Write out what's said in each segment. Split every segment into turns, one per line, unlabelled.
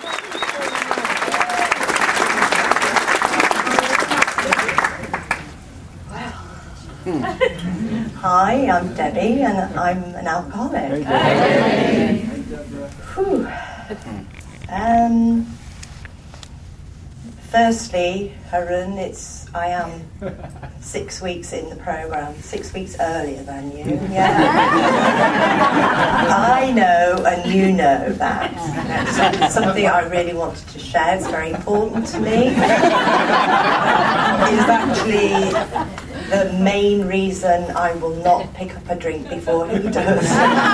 Hi, I'm Debbie, and I'm an alcoholic. Whew. Firstly, Harun, I am 6 weeks in the programme, 6 weeks earlier than you. Yeah. I know, and you know that. That's something I really wanted to share. It's very important to me. It's actually the main reason I will not pick up a drink before he does.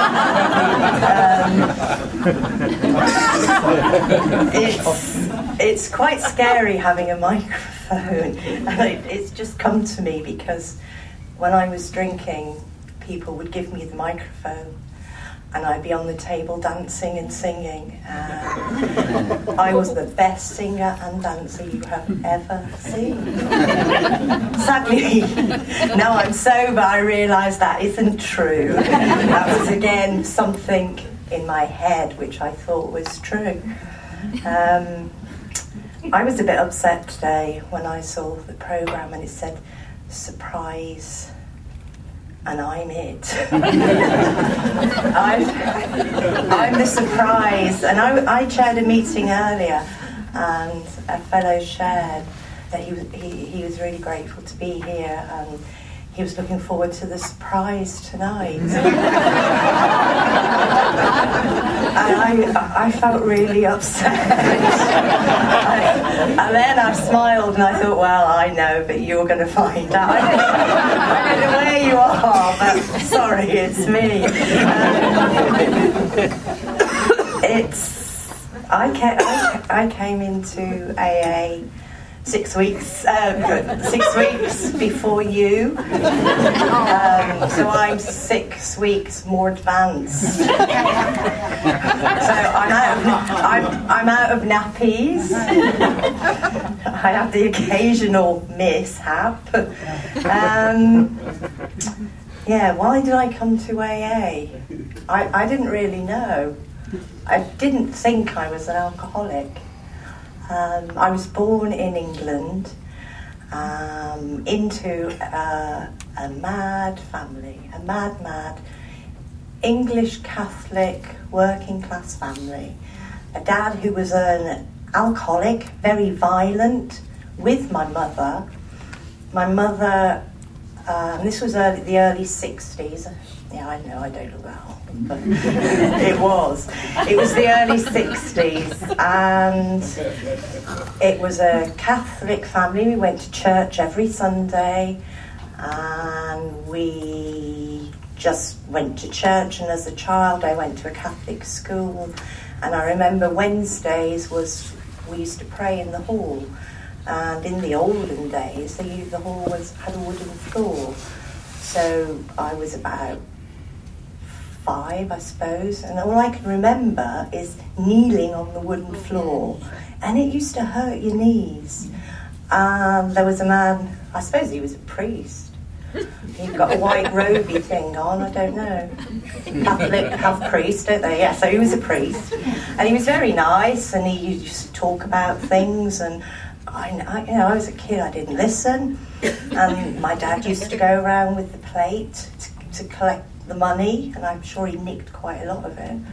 It's quite scary having a microphone. It's just come to me because when I was drinking, people would give me the microphone and I'd be on the table dancing and singing. I was the best singer and dancer you have ever seen. Sadly, now I'm sober, I realise that isn't true. That was again something in my head which I thought was true. I was a bit upset today when I saw the programme and it said surprise. And I'm it. I'm the surprise. And I chaired a meeting earlier, and a fellow shared that he was really grateful to be here, and he was looking forward to the surprise tonight. And I felt really upset. And then I smiled and I thought, well, I know, but you're going to find out. I don't know where you are, but sorry, it's me. I came into AA 6 weeks before you, so I'm 6 weeks more advanced. So I'm out of nappies. I have the occasional mishap. Why did I come to AA? I didn't really know. I didn't think I was an alcoholic. I was born in England into a mad family, a mad English Catholic working class family. A dad who was an alcoholic, very violent, with my mother. My mother, this was the early 60s. Yeah, I know, I don't look that old, but it was the early 60s, and it was a Catholic family. We went to church every Sunday, and we just went to church, and as a child I went to a Catholic school, and I remember Wednesdays we used to pray in the hall, and in the olden days the hall had a wooden floor, so I was about 5, I suppose, and all I can remember is kneeling on the wooden floor, and it used to hurt your knees. There was a man, I suppose he was a priest. He'd got a white roby thing on, I don't know. Catholic have priests, don't they? Yeah, so he was a priest, and he was very nice, and he used to talk about things, and I was a kid, I didn't listen, and my dad used to go around with the plate to collect the money, and I'm sure he nicked quite a lot of it.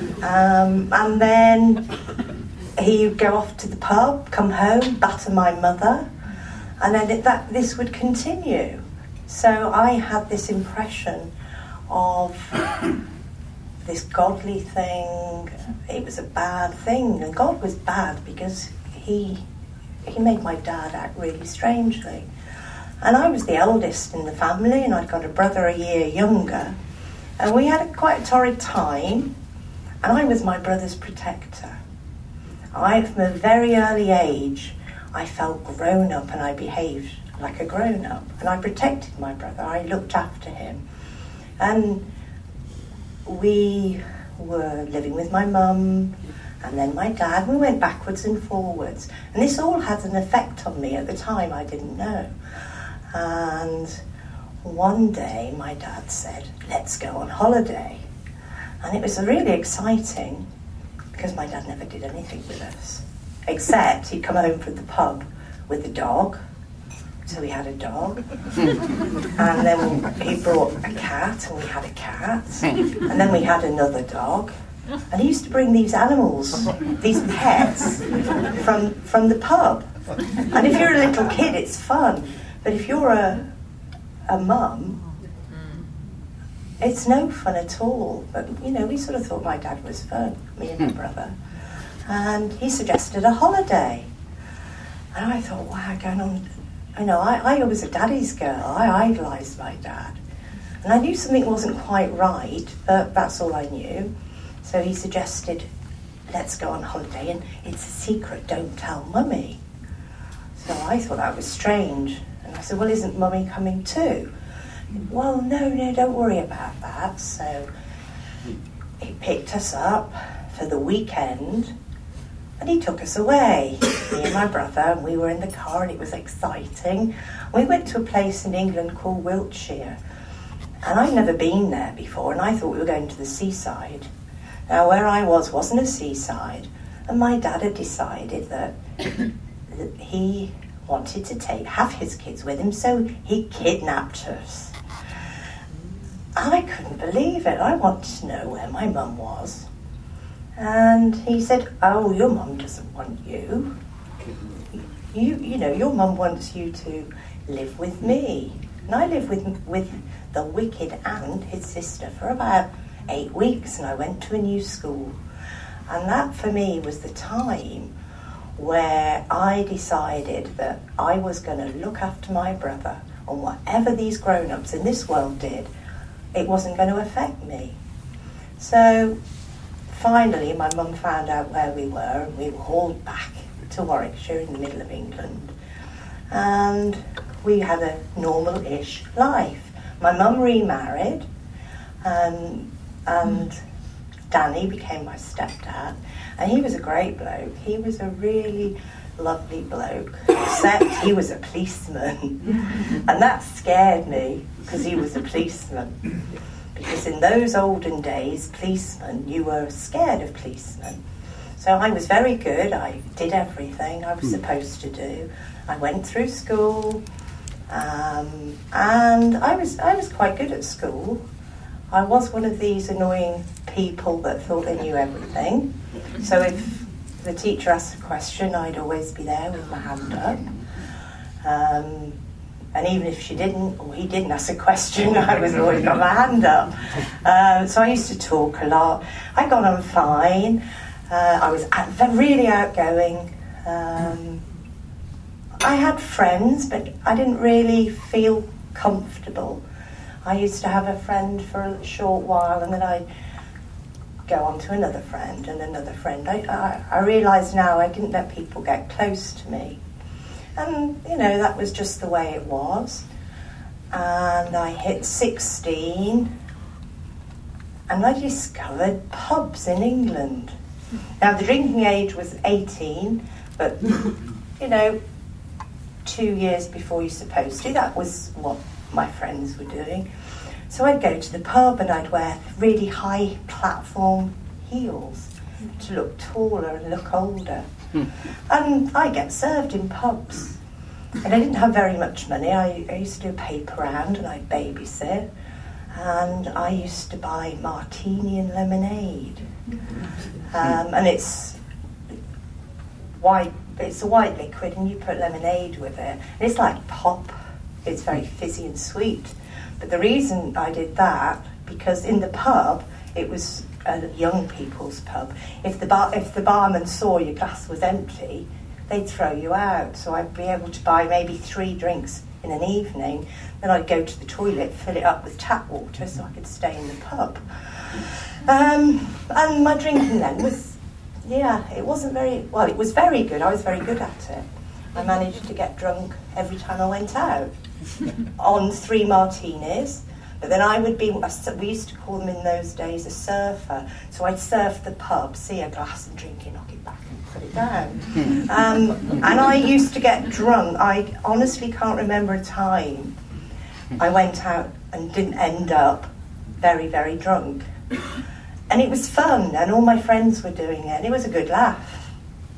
And then he'd go off to the pub, come home, batter my mother, and then this would continue. So I had this impression of this godly thing. It was a bad thing, and God was bad because he made my dad act really strangely. And I was the eldest in the family, and I'd got a brother a year younger. And we had quite a torrid time, and I was my brother's protector. From a very early age, I felt grown up, and I behaved like a grown up. And I protected my brother, I looked after him. And we were living with my mum, and then my dad. We went backwards and forwards. And this all had an effect on me. At the time, I didn't know. And one day my dad said, let's go on holiday. And it was really exciting because my dad never did anything with us, except he'd come home from the pub with a dog. So we had a dog, and then he brought a cat, and we had a cat, and then we had another dog. And he used to bring these animals, these pets, from the pub. And if you're a little kid, it's fun. But if you're a mum, it's no fun at all. But, you know, we sort of thought my dad was fun, me and my brother. And he suggested a holiday. And I thought, wow, going on... You know, I was a daddy's girl. I idolised my dad. And I knew something wasn't quite right, but that's all I knew. So he suggested, let's go on holiday, and it's a secret, don't tell Mummy. So I thought that was strange. And I said, well, isn't Mummy coming too? Well, no, don't worry about that. So he picked us up for the weekend, and he took us away, me and my brother, and we were in the car, and it was exciting. We went to a place in England called Wiltshire, and I'd never been there before, and I thought we were going to the seaside. Now, where I wasn't a seaside, and my dad had decided that he wanted to have his kids with him, so he kidnapped us. I couldn't believe it. I wanted to know where my mum was. And he said, oh, your mum doesn't want you. You know, your mum wants you to live with me. And I lived with the wicked aunt, his sister, for about 8 weeks, and I went to a new school. And that, for me, was the time where I decided that I was going to look after my brother, and whatever these grown-ups in this world did, it wasn't going to affect me. So... finally, my mum found out where we were, and we were hauled back to Warwickshire in the middle of England. And we had a normal-ish life. My mum remarried, and Danny became my stepdad, and he was a great bloke. He was a really lovely bloke, except he was a policeman. And that scared me, because he was a policeman. Because in those olden days, policemen, you were scared of policemen. So I was very good. I did everything I was supposed to do. I went through school, and I was quite good at school. I was one of these annoying people that thought they knew everything. So if the teacher asked a question, I'd always be there with my hand up. And even if she didn't, or he didn't ask a question, I was always got my hand up. So I used to talk a lot. I got on fine. I was really outgoing. I had friends, but I didn't really feel comfortable. I used to have a friend for a short while, and then I'd go on to another friend and another friend. I realise now I didn't let people get close to me. And, you know, that was just the way it was. And I hit 16, and I discovered pubs in England. Now, the drinking age was 18, but, you know, 2 years before you're supposed to. That was what my friends were doing. So I'd go to the pub, and I'd wear really high platform heels to look taller and look older. And I get served in pubs. And I didn't have very much money. I used to do a paper round, and I'd babysit. And I used to buy martini and lemonade. And it's a white liquid, and you put lemonade with it. And it's like pop. It's very fizzy and sweet. But the reason I did that, because in the pub, it was a young people's pub. If the barman saw your glass was empty, they'd throw you out. So I'd be able to buy maybe 3 drinks in an evening. Then I'd go to the toilet, fill it up with tap water so I could stay in the pub. And my drinking then was, it wasn't very, well, it was very good. I was very good at it. I managed to get drunk every time I went out on 3 martinis. But then I would be, we used to call them in those days a surfer. So I'd surf the pub, see a glass and drink it, knock it back and put it down. And I used to get drunk. I honestly can't remember a time I went out and didn't end up very, very drunk. And it was fun, and all my friends were doing it, and it was a good laugh.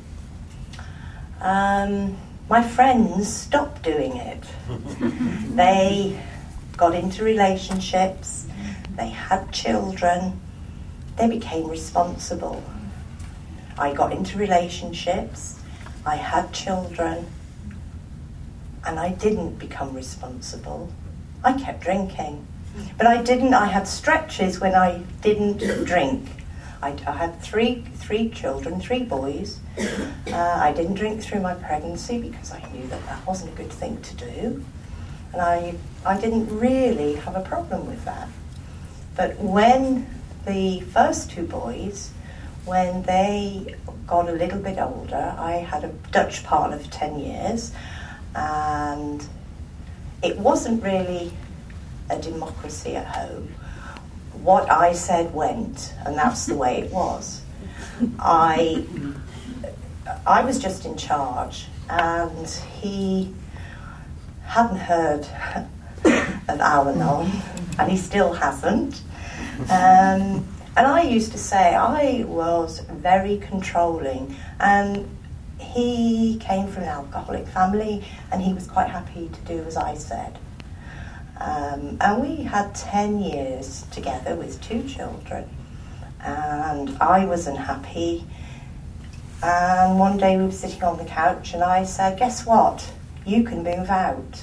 My friends stopped doing it. They got into relationships, they had children, they became responsible. I got into relationships, I had children, and I didn't become responsible. I kept drinking. But I had stretches when I didn't drink. I had three children, 3 boys. I didn't drink through my pregnancy because I knew that wasn't a good thing to do. And I didn't really have a problem with that. But when the first 2 boys, when they got a little bit older, I had a Dutch partner for 10 years, and it wasn't really a democracy at home. What I said went, and that's the way it was. I was just in charge, and he hadn't heard of Al-Anon, and he still hasn't. And I used to say I was very controlling, and he came from an alcoholic family, and he was quite happy to do as I said. And we had 10 years together with 2 children, and I was unhappy. And one day we were sitting on the couch, and I said, "Guess what? You can move out."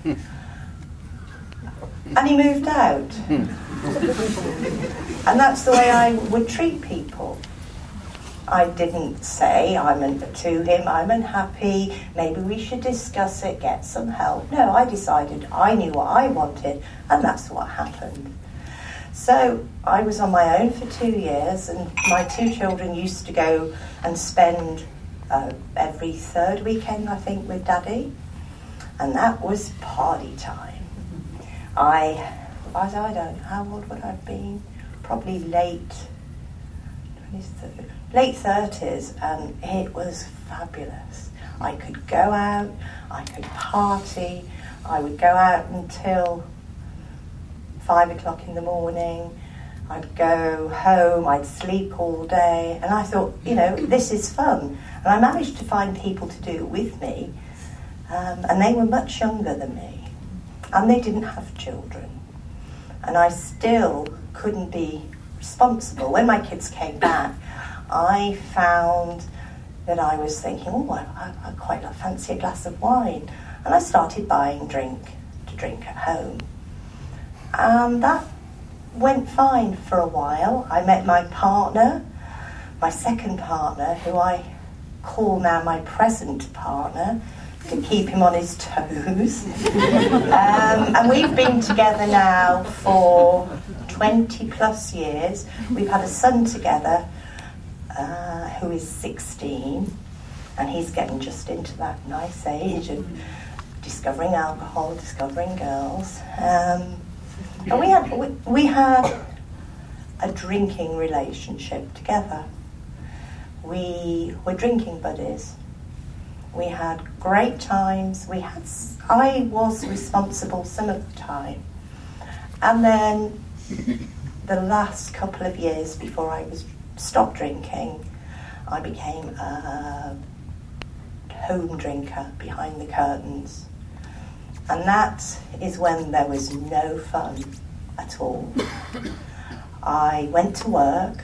And he moved out. And that's the way I would treat people. I didn't say to him, "I'm unhappy, maybe we should discuss it, get some help." No, I decided I knew what I wanted, and that's what happened. So I was on my own for 2 years, and my 2 children used to go and spend every 3rd weekend, I think, with Daddy. And that was party time. I don't know, how old would I have been? Probably late 30s, and it was fabulous. I could go out, I could party, I would go out until 5 o'clock in the morning, I'd go home, I'd sleep all day, and I thought, this is fun. And I managed to find people to do it with me, and they were much younger than me, and they didn't have children. And I still couldn't be responsible. When my kids came back, I found that I was thinking, I quite fancy a glass of wine. And I started buying drink to drink at home. And that went fine for a while. I met my partner, my second partner, who I call now my present partner, to keep him on his toes. And we've been together now for 20 plus years. We've had a son together who is 16, and he's getting just into that nice age of discovering alcohol, discovering girls. And we had a drinking relationship together. We were drinking buddies. We had great times. I was responsible some of the time. And then the last couple of years before I stopped drinking, I became a home drinker behind the curtains. And that is when there was no fun at all. I went to work.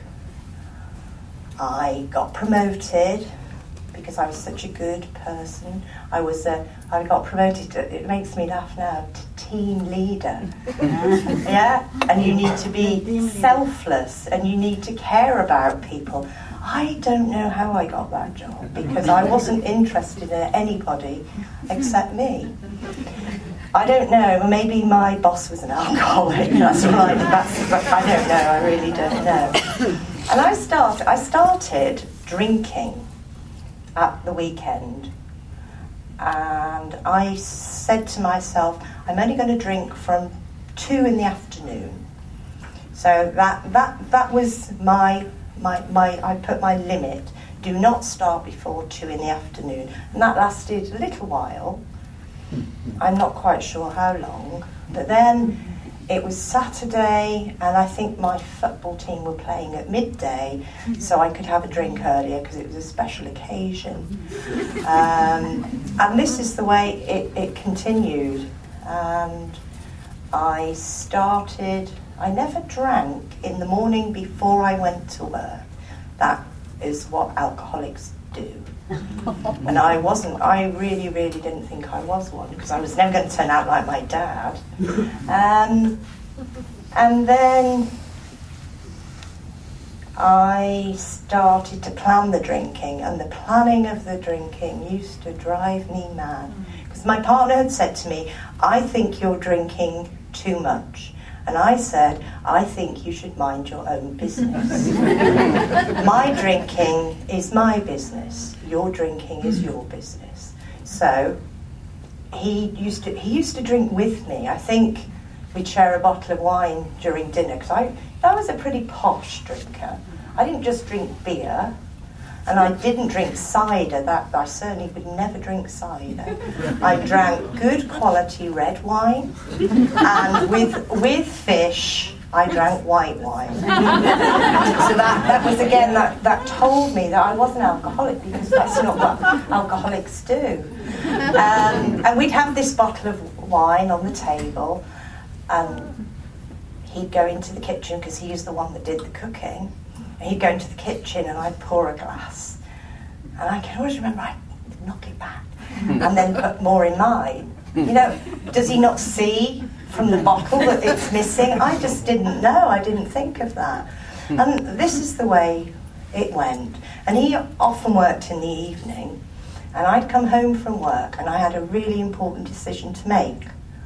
I got promoted because I was such a good person. I got promoted to, it makes me laugh now, to team leader. Yeah, and you need to be selfless, and you need to care about people. I don't know how I got that job, because I wasn't interested in anybody except me. I don't know, maybe my boss was an alcoholic, that's right, I don't know, I really don't know. And I started drinking at the weekend, and I said to myself, I'm only going to drink from 2 in the afternoon. So that was my I put my limit. Do not start before 2 in the afternoon. And that lasted a little while. I'm not quite sure how long. But then it was Saturday, and I think my football team were playing at midday, so I could have a drink earlier because it was a special occasion. And this is the way it continued. And I never drank in the morning before I went to work. That is what alcoholics do. And I really, really didn't think I was one, because I was never going to turn out like my dad. And then I started to plan the drinking, and the planning of the drinking used to drive me mad. Because my partner had said to me, I think you're drinking too much. And I said, I think you should mind your own business. My drinking is my business. Your drinking is your business. So he used to drink with me. I think we'd share a bottle of wine during dinner, because I was a pretty posh drinker. I didn't just drink beer, and I didn't drink cider. That I certainly would never drink cider. I drank good quality red wine, and with fish, I drank white wine. So that was, again, that told me that I wasn't alcoholic, because that's not what alcoholics do. And we'd have this bottle of wine on the table, and he'd go into the kitchen, because he was the one that did the cooking. And he'd go into the kitchen, and I'd pour a glass. And I can always remember I'd knock it back and then put more in mine. You know, does he not see from the bottle that it's missing? I just didn't know. I didn't think of that. And this is the way it went. And he often worked in the evening, and I'd come home from work, and I had a really important decision to make.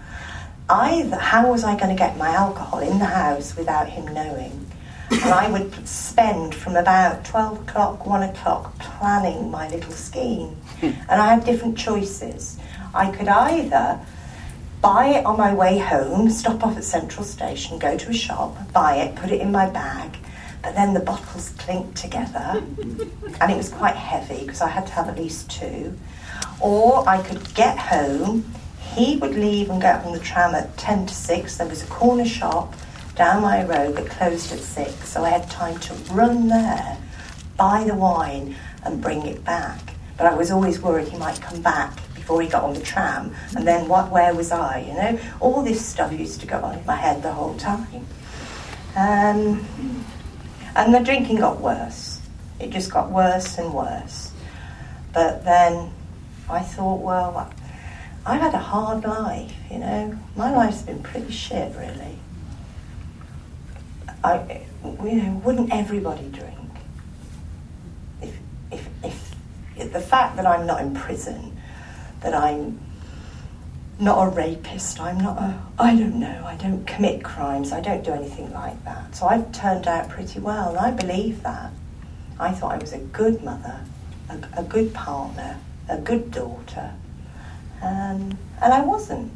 How was I going to get my alcohol in the house without him knowing? And I would spend from about 12 o'clock, 1 o'clock, planning my little scheme. And I had different choices. I could either buy it on my way home, stop off at Central Station, go to a shop, buy it, put it in my bag, but then the bottles clinked together, and it was quite heavy, because I had to have at least 2. Or I could get home, he would leave and get on the tram at 10 to 6, there was a corner shop down my road that closed at 6, so I had time to run there, buy the wine, and bring it back. But I was always worried he might come back before he got on the tram, and then where was I, you know? All this stuff used to go on in my head the whole time. And the drinking got worse. It just got worse and worse. But then I thought, well, I've had a hard life, you know? My life's been pretty shit, really. Wouldn't everybody drink? If the fact that I'm not in prison, that I'm not a rapist, I don't commit crimes, I don't do anything like that. So I've turned out pretty well, and I believe that. I thought I was a good mother, a good partner, a good daughter, and I wasn't.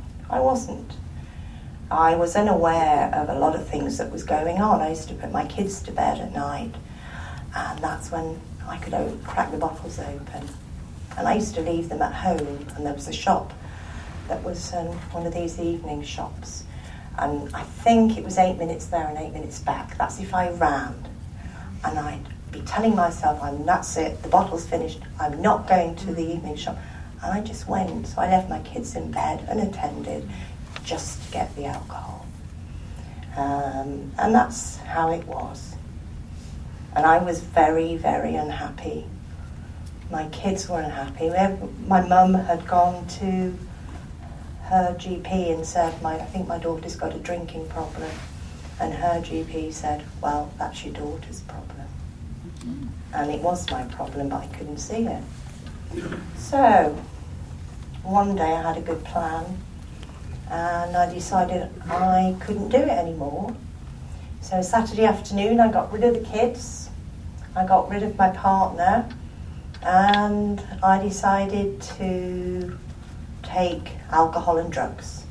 I was unaware of a lot of things that was going on. I used to put my kids to bed at night, and that's when I could crack the bottles open. And I used to leave them at home, and there was a shop that was one of these evening shops. And I think it was 8 minutes there and 8 minutes back. That's if I ran. And I'd be telling myself, that's it, the bottle's finished, I'm not going to the evening shop. And I just went. So I left my kids in bed unattended, just to get the alcohol. And that's how it was. And I was very, very unhappy. My kids were unhappy. My mum had gone to her GP and said, I think my daughter's got a drinking problem. And her GP said, well, that's your daughter's problem. And it was my problem, but I couldn't see it. So one day I had a good plan, and I decided I couldn't do it anymore. So Saturday afternoon I got rid of the kids, I got rid of my partner, and I decided to take alcohol and drugs.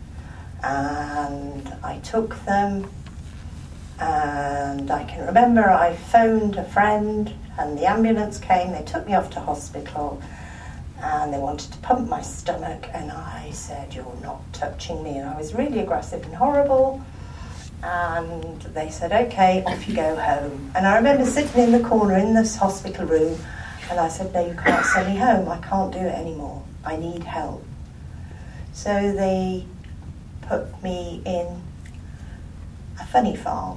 And I took them, and I can remember I phoned a friend, and the ambulance came, they took me off to hospital, and they wanted to pump my stomach, and I said, "You're not touching me," and I was really aggressive and horrible. And they said, "Okay, off you go home." And I remember sitting in the corner in this hospital room, and I said, "No, you can't send me home. I can't do it anymore. I need help." So they put me in a funny farm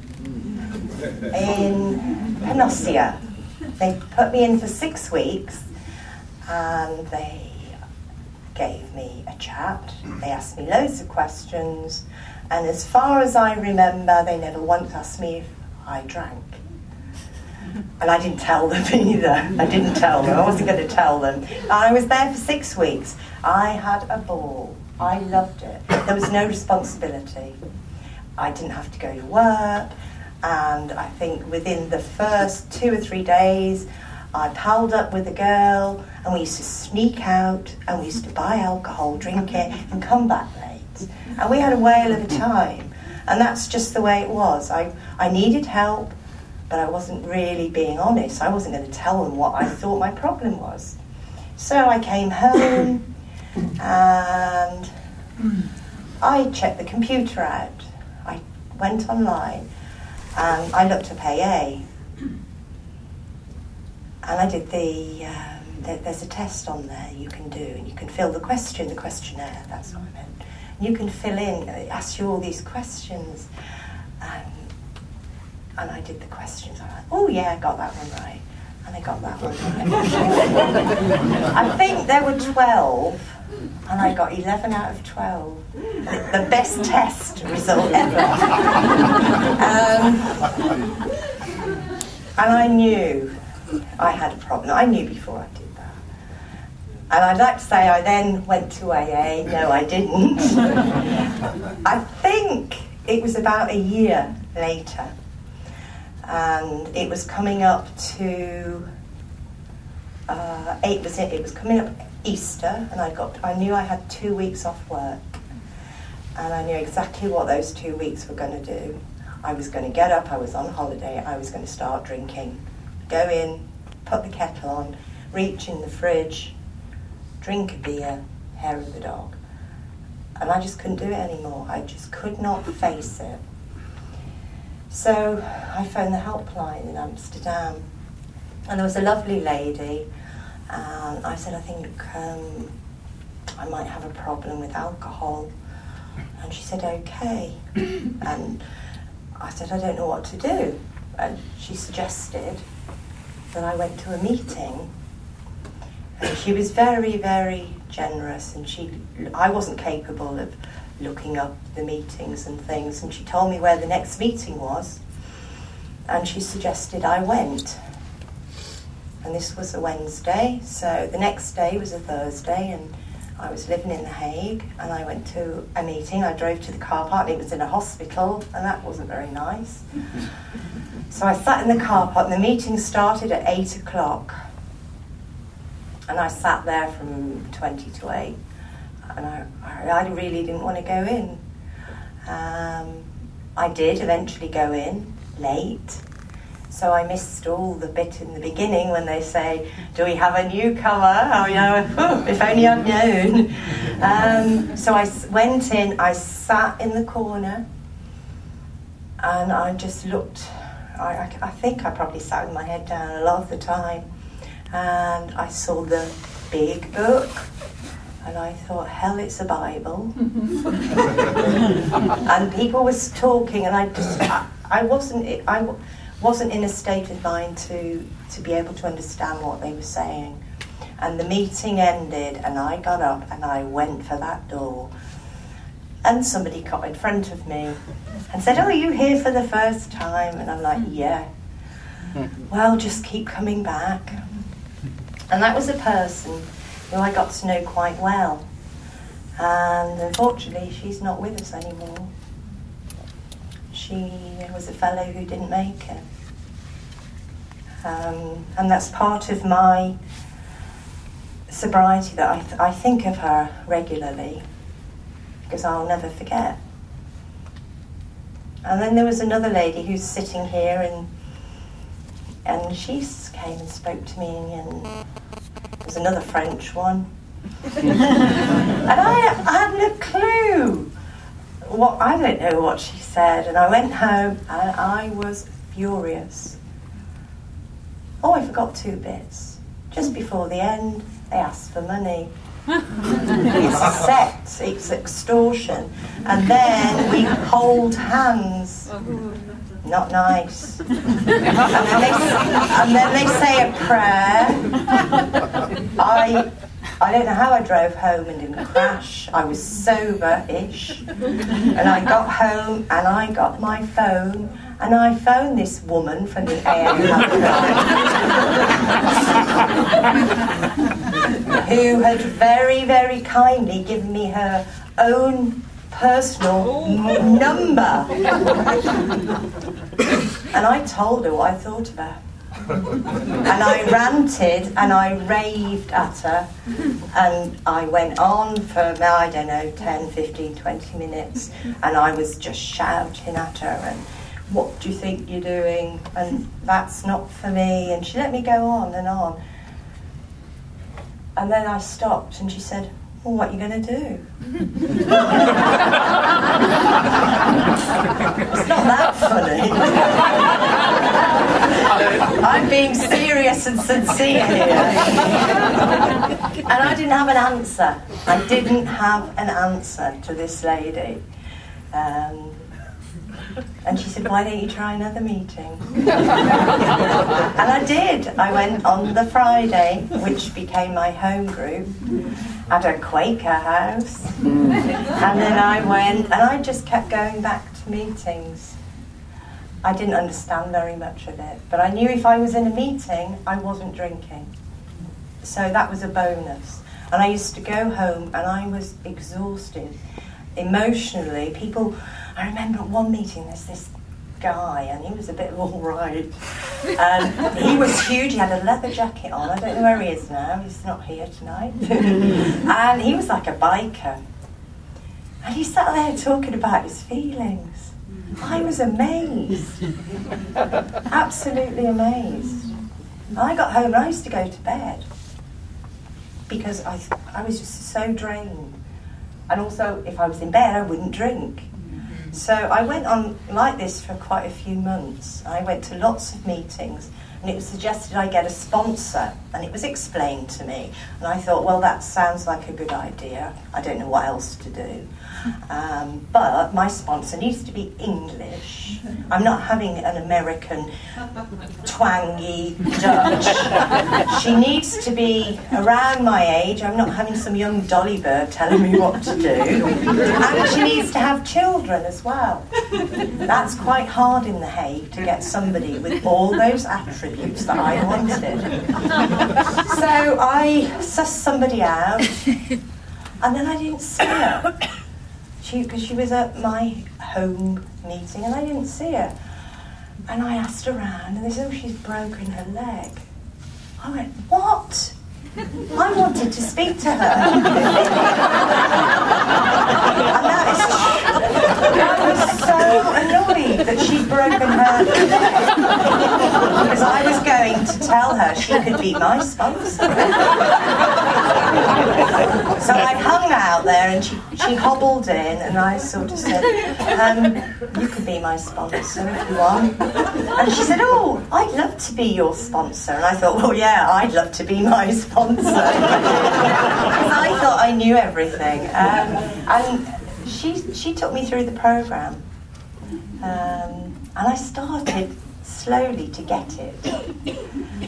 in Panossia. They put me in for 6 weeks, and they gave me a chat. They asked me loads of questions, and as far as I remember, they never once asked me if I drank. And I didn't tell them either. I didn't tell them. I wasn't going to tell them. And I was there for 6 weeks. I had a ball. I loved it. There was no responsibility. I didn't have to go to work. And I think within the first 2 or 3 days, I palled up with a girl, and we used to sneak out, and we used to buy alcohol, drink it, and come back late. And we had a whale of a time. And that's just the way it was. I needed help, but I wasn't really being honest. I wasn't going to tell them what I thought my problem was. So I came home, and I checked the computer out. I went online, and I looked up AA. And I did there's a test on there you can do, and you can fill the questionnaire, that's what I meant. And you can fill in, it asks you all these questions. And I did the questions. I'm like, oh yeah, I got that one right. And I got that one right. I think there were 12, and I got 11 out of 12. The best test result ever. And I knew I had a problem. I knew before I did that. And I'd like to say I then went to AA. No, I didn't. I think it was about a year later. And it was coming up to it was coming up Easter, and I knew I had 2 weeks off work, and I knew exactly what those 2 weeks were going to do. I was going to get up, I was on holiday, I was going to start drinking, go in, put the kettle on, reach in the fridge, drink a beer, hair of the dog, and I just couldn't do it anymore. I just could not face it. So I phoned the helpline in Amsterdam, and there was a lovely lady, and I said, I think I might have a problem with alcohol. And she said, okay. And I said, I don't know what to do. And she suggested that I went to a meeting. And she was very, very generous, and I wasn't capable of looking up the meetings and things, and she told me where the next meeting was, and she suggested I went. And this was a Wednesday, so the next day was a Thursday, and I was living in The Hague, and I went to a meeting. I drove to the car park, and it was in a hospital, and that wasn't very nice. So I sat in the car park, and the meeting started at 8 o'clock, and I sat there from 20 to 8. And I really didn't want to go in. I did eventually go in, late. So I missed all the bit in the beginning when they say, do we have a newcomer? Oh, you know, if only I'd known. So I went in, I sat in the corner, and I just looked. I think I probably sat with my head down a lot of the time. And I saw the big book. And I thought, hell, it's a Bible. And people was talking, and I wasn't in a state of mind to be able to understand what they were saying. And the meeting ended, and I got up and I went for that door. And somebody got in front of me and said, oh, are you here for the first time? And I'm like, yeah. Well, just keep coming back. And that was a person who I got to know quite well. And unfortunately, she's not with us anymore. She was a fellow who didn't make it. And that's part of my sobriety, that I think of her regularly, because I'll never forget. And then there was another lady who's sitting here, and she came and spoke to me, and It was another French one. And I hadn't a clue. I don't know what she said. And I went home and I was furious. Oh, I forgot 2 bits. Just before the end, they asked for money. It's sex, it's extortion. And then we hold hands. Not nice. And then they say a prayer. I don't know how I drove home and didn't crash. I was sober-ish. And I got home and I got my phone and I phoned this woman from the AM who had very, very kindly given me her own personal number. And I told her what I thought of her. And I ranted and I raved at her, and I went on for, I don't know, 10, 15, 20 minutes, and I was just shouting at her, and what do you think you're doing, and that's not for me, and she let me go on, and then I stopped and she said, well, what are you going to do? It's not that funny. I'm being serious and sincere here. And I didn't have an answer. I didn't have an answer to this lady. And she said, why don't you try another meeting? And I did. I went on the Friday, which became my home group, at a Quaker house. And then I went, and I just kept going back to meetings. I didn't understand very much of it, but I knew if I was in a meeting, I wasn't drinking. So that was a bonus. And I used to go home and I was exhausted. Emotionally, I remember at one meeting there's this guy and he was a bit all right. And he was huge, he had a leather jacket on, I don't know where he is now, he's not here tonight. And he was like a biker. And he sat there talking about his feelings. I was amazed. Absolutely amazed. And I got home and I used to go to bed because I was just so drained. And also, if I was in bed, I wouldn't drink. So I went on like this for quite a few months. I went to lots of meetings, and it was suggested I get a sponsor, and it was explained to me. And I thought, well, that sounds like a good idea. I don't know what else to do. But my sponsor needs to be English. I'm not having an American twangy Dutch. She needs to be around my age. I'm not having some young dolly bird telling me what to do. And she needs to have children as well. That's quite hard in The Hague to get somebody with all those attributes that I wanted. So I sussed somebody out, and then I didn't see her. Because she was at my home meeting and I didn't see her. And I asked around and they said, oh, she's broken her leg. I went, what? I wanted to speak to her. And I was so annoyed that she'd broken her leg. Because I was going to tell her she could be my sponsor. So I hung out there and she hobbled in and I sort of said, you could be my sponsor if you want. And she said, oh, I'd love to be your sponsor. And I thought, well, yeah, I'd love to be my sponsor. Because I thought I knew everything. And she took me through the programme. And I started slowly to get it.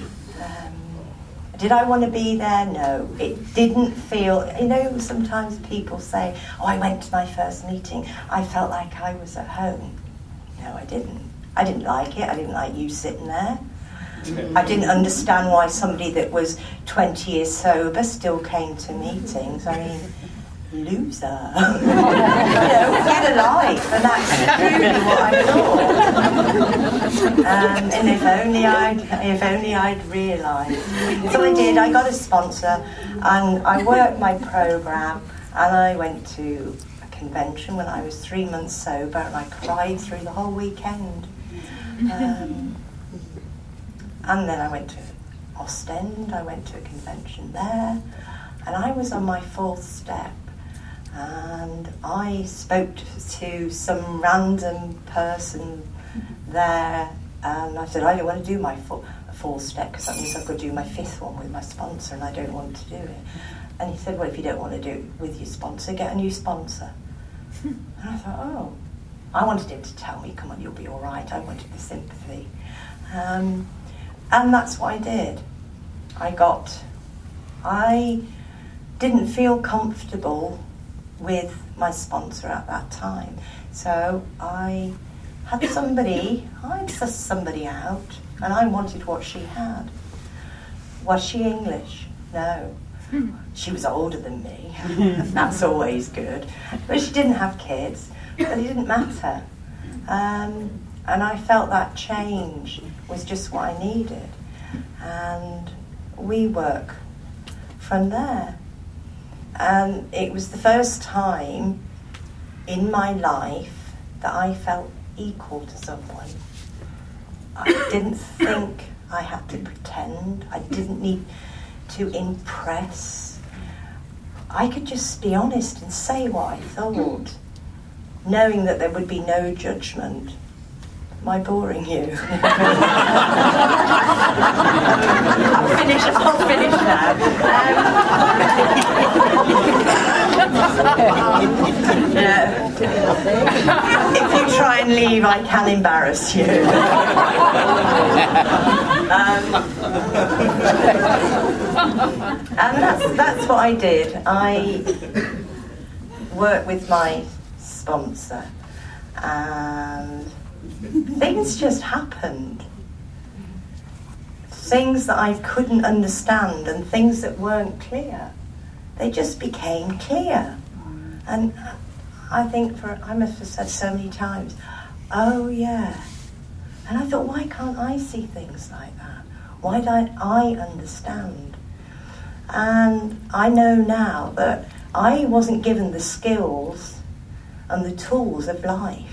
Did I want to be there? No. It didn't feel... sometimes people say, oh, I went to my first meeting. I felt like I was at home. No, I didn't. I didn't like it. I didn't like you sitting there. I didn't understand why somebody that was 20 years sober still came to meetings. I mean, loser. Get a life. And that's truly what I thought. And if only I'd realised. So I did. I got a sponsor, and I worked my programme, and I went to a convention when I was 3 months sober, and I cried through the whole weekend. And then I went to Ostend. I went to a convention there, and I was on my 4th step, and I spoke to some random person there, and I said, I don't want to do my 4th step because that means I've got to do my 5th one with my sponsor, and I don't want to do it. And he said, well, if you don't want to do it with your sponsor, get a new sponsor. And I thought, oh, I wanted him to tell me, come on, you'll be all right. I wanted the sympathy. And that's what I did. I didn't feel comfortable with my sponsor at that time. So I sussed somebody out, and I wanted what she had. Was she English? No. She was older than me. That's always good. But she didn't have kids. But it didn't matter. And I felt that change was just what I needed. And we work from there. And it was the first time in my life that I felt equal to someone. I didn't think I had to pretend. I didn't need to impress. I could just be honest and say what I thought, knowing that there would be no judgment. Am I boring you? I'll finish now. If you try and leave, I can embarrass you. And that's what I did. I worked with my sponsor, and things just happened. Things that I couldn't understand and things that weren't clear. They just became clear. And I think I must have said so many times, oh yeah. And I thought, why can't I see things like that? Why don't I understand? And I know now that I wasn't given the skills and the tools of life.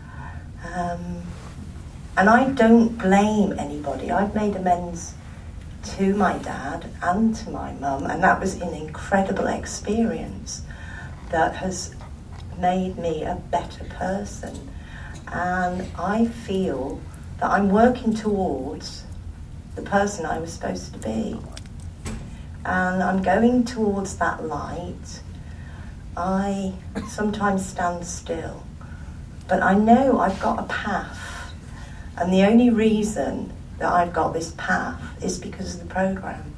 And I don't blame anybody. I've made amends to my dad and to my mum, and that was an incredible experience that has made me a better person. And I feel that I'm working towards the person I was supposed to be. And I'm going towards that light. I sometimes stand still, but I know I've got a path. And the only reason that I've got this path is because of the program.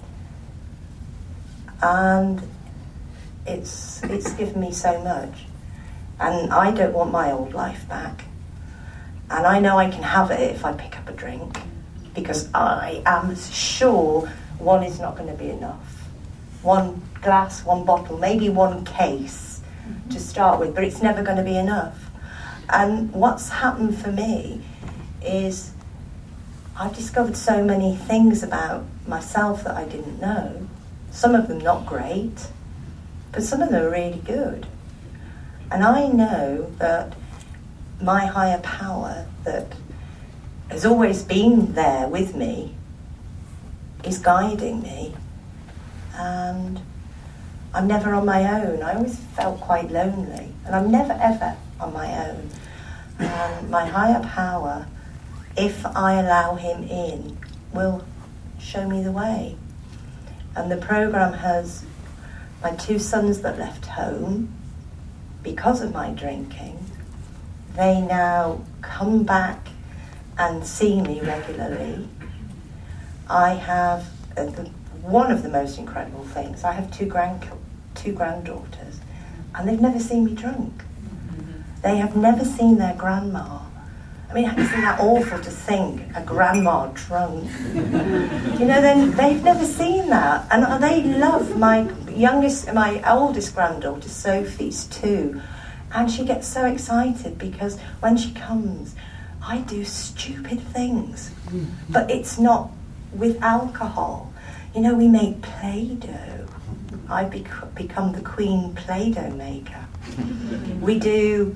And it's given me so much. And I don't want my old life back. And I know I can have it if I pick up a drink, because I am sure one is not going to be enough. One glass, one bottle, maybe one case to start with, but it's never going to be enough. And what's happened for me is I've discovered so many things about myself that I didn't know. Some of them not great, but some of them are really good. And I know that my higher power that has always been there with me is guiding me. And I'm never on my own. I always felt quite lonely. And I'm never, ever on my own. And my higher power, if I allow him in, will show me the way. And the program has my 2 sons that left home because of my drinking. They now come back and see me regularly. I have one of the most incredible things. I have two granddaughters, and they've never seen me drunk. They have never seen their grandma. I mean, isn't that awful to think, a grandma drunk? You know, then they've never seen that. And they love my oldest granddaughter, Sophie's too. And she gets so excited because when she comes, I do stupid things. But it's not with alcohol. You know, we make Play-Doh. I've become the queen Play-Doh maker. We do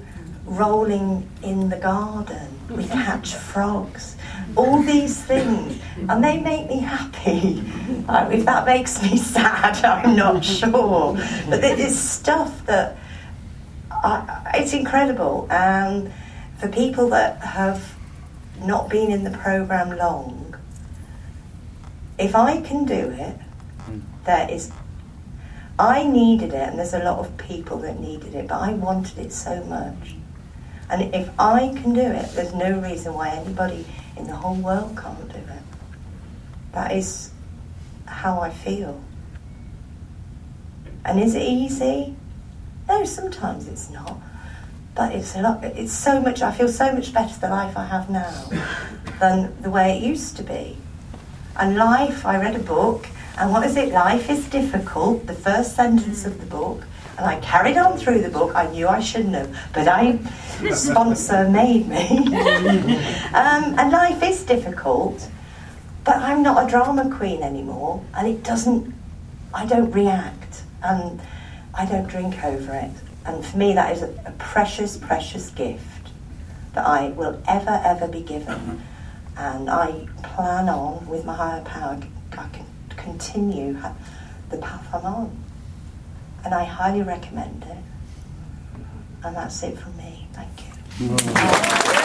rolling in the garden. We catch frogs. All these things, and they make me happy. If that makes me sad, I'm not sure. But it's stuff that it's incredible. And for people that have not been in the programme long, if I can do it, I needed it, and there's a lot of people that needed it, but I wanted it so much. And if I can do it, there's no reason why anybody in the whole world can't do it. That is how I feel. And is it easy? No, sometimes it's not. But it's a lot. It's so much. I feel so much better the life I have now than the way it used to be. And life, I read a book, and what is it? Life is difficult, the first sentence of the book, and I carried on through the book. I knew I shouldn't have, but sponsor made me. And life is difficult, but I'm not a drama queen anymore, and I don't react, and I don't drink over it. And for me, that is a precious, precious gift that I will ever be given. And I plan on, with my higher power, I can continue the path I'm on. And I highly recommend it. And that's it from me. Thank you.